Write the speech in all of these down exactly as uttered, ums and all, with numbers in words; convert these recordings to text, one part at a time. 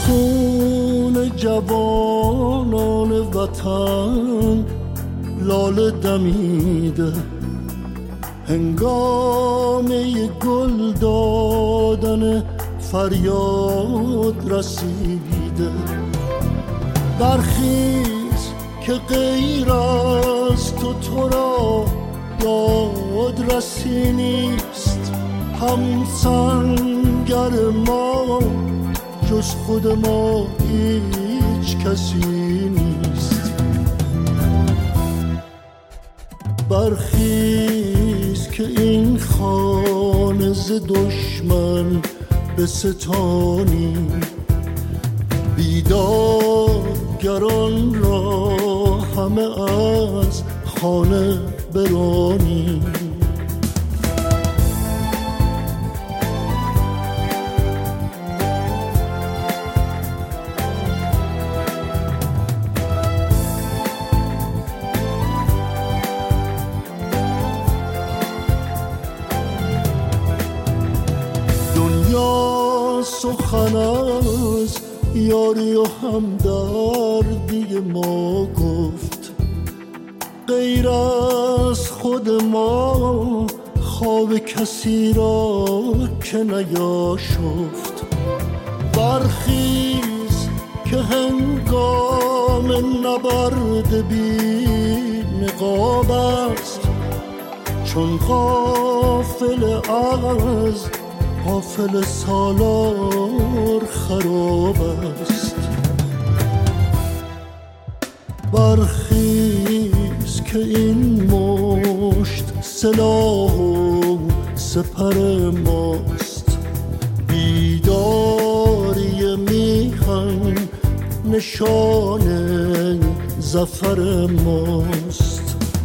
خون جوانان وطن لاله دمیده، هنگامه گل دادن فریاد رسیده. برخیز که غیر از تو تو را داد رسی نیست، همسنگر ما جز خود ما هیچ کسی نیست. برخیز که این خانه ز دشمن به ستانی، بیدارگران را همه از خانه برانی. دنیا سخن از یاری و همدردی ما گفت، غیر از خود ما خواب کسی را که نیاشفت. برخیز که هنگام نبرد بی نقاب است، چون غافل از غافل سالار خراب است. برخیز که این مشت سلاح و سپر ماست، بیداری میهن نشان ظفر ماست.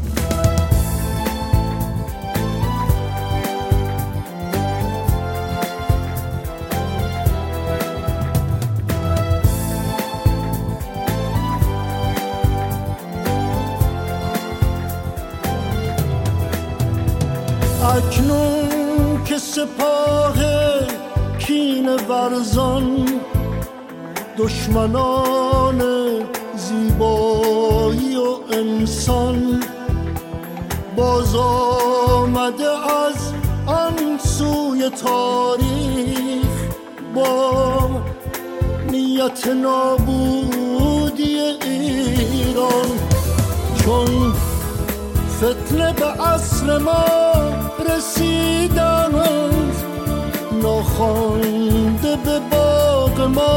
اکنون که سپاه کینه ورزان، دشمنان زیبایی و انسان، باز آمده از آن سوی تاریخ با نیت نابودی ایران. چون فتنه به عصر ما رسیدند، ناخوانده به باغ ما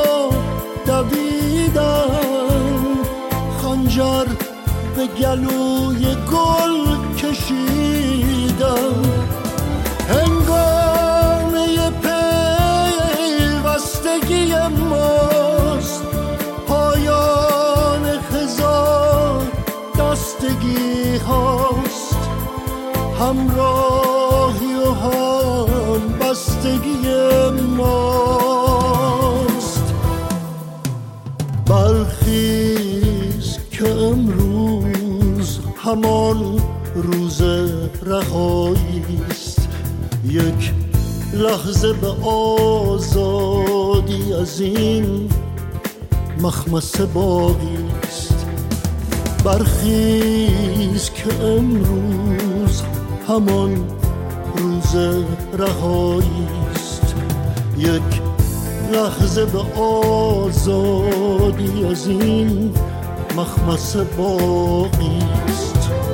دویدند، خنجر به گلوی گل کشیدند. هنگامه پیوستگی ماست، پایان هزار دستگی هاست، همراهی و هم بستگی ماست. برخیز که امروز همان روز رهایی است، یک لحظه به آزادی از این مخمصه باقی است. برخیز که امروز همان روز رهایی است، یک لحظه به آزادی از این مخمصه باقی است.